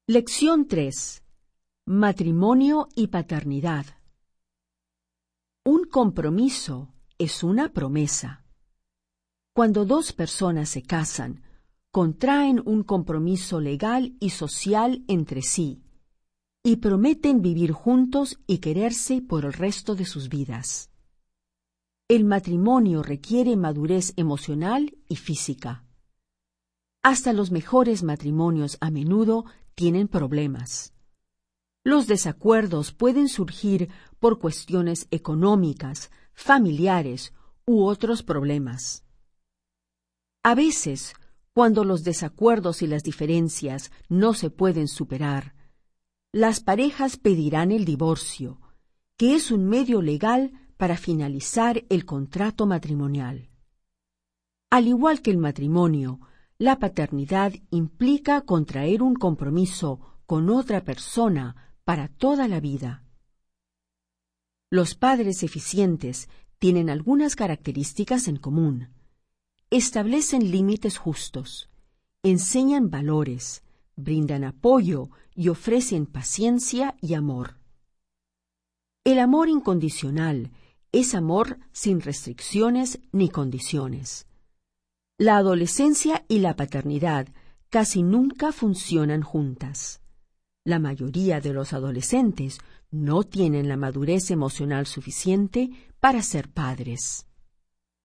Lección 3. Matrimonio y paternidad. Un compromiso es una promesa. Cuando dos personas se casan, contraen un compromiso legal y social entre sí y prometen vivir juntos y quererse por el resto de sus vidas. El matrimonio requiere madurez emocional y física. Hasta los mejores matrimonios a menudo tienen problemas. Los desacuerdos pueden surgir por cuestiones económicas, familiares u otros problemas. A veces, cuando los desacuerdos y las diferencias no se pueden superar, las parejas pedirán el divorcio, que es un medio legal para finalizar el contrato matrimonial. Al igual que el matrimonio, la paternidad implica contraer un compromiso con otra persona para toda la vida. Los padres eficientes tienen algunas características en común. Establecen límites justos, enseñan valores, brindan apoyo y ofrecen paciencia y amor. El amor incondicional es amor sin restricciones ni condiciones. La adolescencia y la paternidad casi nunca funcionan juntas. La mayoría de los adolescentes no tienen la madurez emocional suficiente para ser padres.